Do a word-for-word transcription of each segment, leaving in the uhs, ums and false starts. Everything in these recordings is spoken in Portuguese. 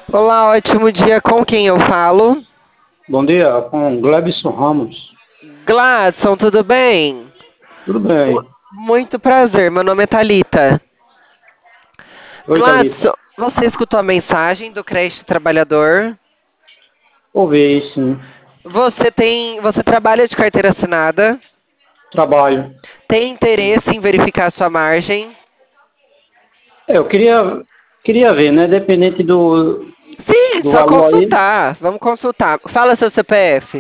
Olá, ótimo dia. Com quem eu falo? Bom dia, com Glebson Ramos. Gladson, tudo bem? Tudo Mu- bem? Muito prazer, meu nome é Thalita. Oi, Thalita. Gladson, você escutou a mensagem do crédito trabalhador? Ouvi, sim. Você tem, você trabalha de carteira assinada? Trabalho. Tem interesse em verificar sua margem? É, eu queria, queria ver, né? Dependente do, Sim, do só valor aí. consultar. Vamos consultar. Fala seu C P F.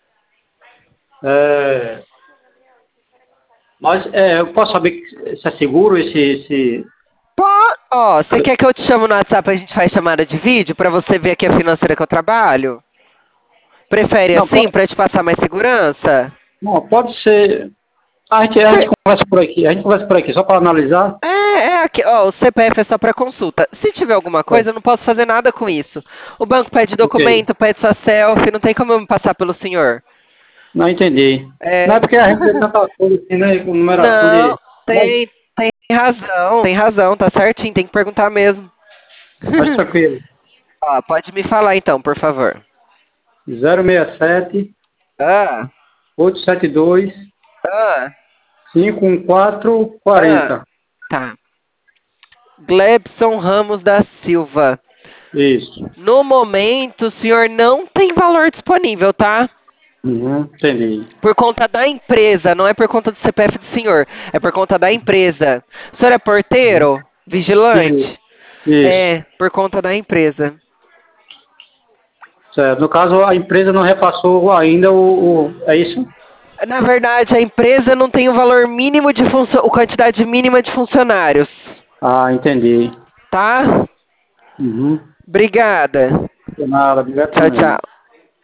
É, mas é, eu posso saber se é seguro esse, esse... Pô, ó, você quer que eu te chame no WhatsApp e a gente faz chamada de vídeo pra você ver aqui a financeira que eu trabalho? Prefere Não, assim pode, pra te passar mais segurança? não, pode ser. A gente, a gente conversa por aqui. A gente conversa por aqui, só para analisar. É, é aqui, ó, o C P F é só para consulta. Se tiver alguma É, coisa, eu não posso fazer nada com isso. O banco pede ok. documento, pede sua selfie, não tem como eu me passar pelo senhor. Não entendi. Não é É, porque a gente vê tanta coisa assim, né? Com numeração não, de. tem, tem razão, tem razão, tá certinho, tem que perguntar mesmo. Mas tranquilo. Ó, pode me falar então, por favor. zero seis sete, Ah, oito sete dois, ah, cinco um quatro, ah, quarenta. tá. Glebson Ramos da Silva. Isso. No momento, o senhor não tem valor disponível, tá? Uhum, entendi. Por conta da empresa, não é por conta do C P F do senhor, é por conta da empresa. O senhor é Uhum. porteiro? Isso. Vigilante? Isso. É, por conta da empresa. Certo. No caso, a empresa não repassou ainda o, o- é isso? Na verdade, a empresa não tem o valor mínimo de funcio... a quantidade mínima de funcionários, Ah, entendi. tá? Uhum. Obrigada. De nada, obrigado Tchau, também. tchau.